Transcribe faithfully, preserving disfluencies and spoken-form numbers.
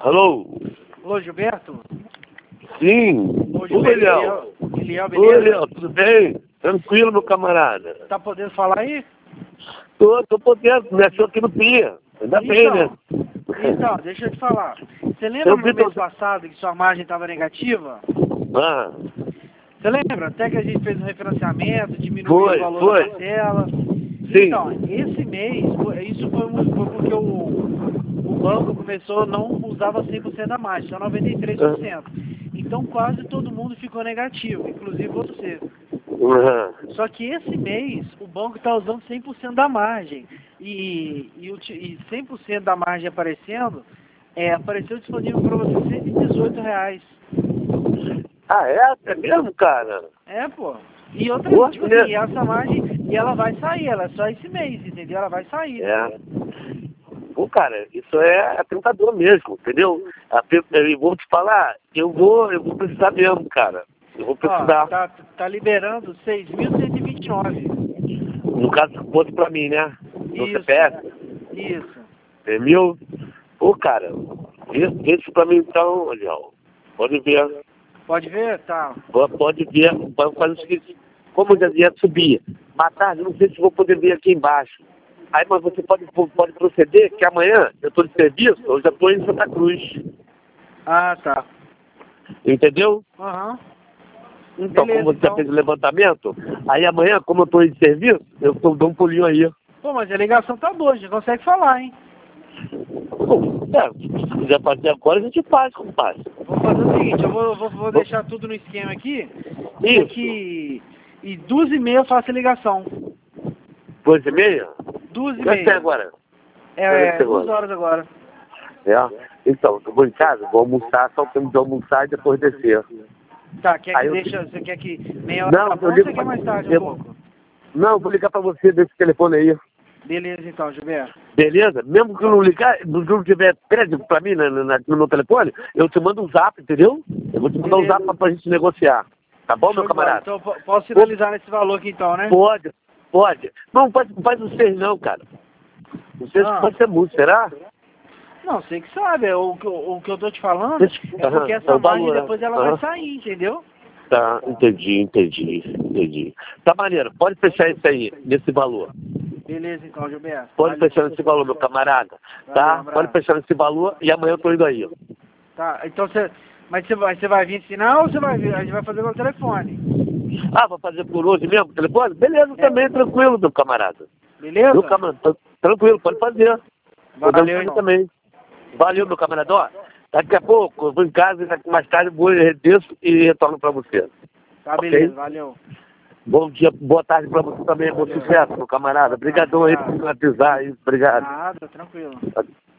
Alô? Alô, Gilberto? Sim. Ô, Oi, Gilberto, Léo. Eliel, Oi, beleza? Léo, tudo bem? Tranquilo, meu camarada. Tá podendo falar aí? Tô, tô podendo, me achou que não tinha. Ainda bem, né? Então, então, deixa eu te falar. Você lembra Eu no vi mês teu... passado que sua margem estava negativa? Ah, Você lembra? Até que a gente fez um referenciamento, diminuiu o foi, valor da foi. parcela. Sim. Então, esse mês, isso foi, um- foi porque o, o banco começou, não usava cem por cento da margem, só noventa e três por cento. Então quase todo mundo ficou negativo, inclusive você. Uhum. Só que esse mês o banco está usando cem por cento da margem. E, e, o ti- e cem por cento da margem aparecendo, é, apareceu disponível para você cento e dezoito reais. Ah, é? É mesmo, cara? É, pô. E outra, Pô, tipo né? assim, essa margem, e ela vai sair, ela é só esse mês, entendeu? Ela vai sair. É. Pô, cara, isso é tentador mesmo, entendeu? A pe- Eu vou te falar, eu vou, eu vou precisar mesmo, cara. Eu vou Ó, precisar. tá, tá liberando seis mil cento e vinte e nove. No caso, fosse pra mim, né? No Isso, C P F. isso. É mil. Pô, cara, esse, esse pra mim então, Léo. Pode ver. Pode ver? Tá. Pô, Pode ver. Vamos fazer o seguinte. Como eu já ia subir, mais tarde, não sei se vou poder ver aqui embaixo. Aí, mas você pode, pode proceder, que amanhã eu estou de serviço, eu já estou em Santa Cruz. Ah, tá. Entendeu? Aham. Então, Beleza, como você já então. fez o levantamento, aí amanhã, como eu estou em serviço, eu tô, dou um pulinho aí. Pô, mas a ligação tá boa, a gente consegue falar, hein? Bom, é, se quiser fazer agora, a gente faz, compadre. Vou fazer o seguinte, eu vou, vou, vou deixar tudo no esquema aqui. E Isso. aqui. E duas e meia eu faço a ligação. Duas e meia? Duas e Já tem meia. agora. É, é duas horas agora. É. Então, eu vou em casa, vou almoçar, só o tempo de almoçar e depois descer. Tá, quer Aí que eu- deixa. Você quer que meia hora Não, tá eu bom ou ligo você quer pra- mais tarde um eu- pouco? Não, eu vou ligar pra você desse telefone aí. Beleza então, Gilberto. Beleza? Mesmo que eu não ligar, não tiver crédito pra mim na- na- no meu telefone, eu te mando um zap, entendeu? Eu vou te mandar um Beleza. zap pra, pra gente negociar. Tá bom, Show meu de bola. camarada? Então po- posso finalizar nesse valor aqui então, né? Pode, pode. Não, faz, faz os seis não, cara. Os seis Ah. pode ser muito, será? Não, você que sabe. é O, que eu- o que eu tô te falando Deixa- é porque Aham, essa é o margem valor, né? depois ela Aham. vai sair, entendeu? Tá, entendi, entendi, entendi. Tá maneiro, pode fechar isso aí, nesse valor. Beleza então, Gilberto. Pode Valeu. fechar nesse valor, meu camarada. Valeu, um Tá? abraço. Pode fechar nesse valor e amanhã eu tô indo aí. Tá, então você. Mas você vai, você vai vir ensinar ou você vai vir? A gente vai fazer pelo telefone. Ah, vou fazer por hoje mesmo, por telefone? Beleza, É. também, tranquilo, meu camarada. Beleza? Meu camarada, tá- tranquilo, pode fazer. Podemos Valeu, fazer irmão. também. Valeu, meu camarada. Ó, daqui a pouco eu vou em casa e daqui mais tarde eu vou desço e retorno pra você. Tá, Ok? beleza, valeu. Bom dia, boa tarde pra você também, bom sucesso, meu camarada. Obrigadão aí por me avisar aí, obrigado. Nada, tranquilo.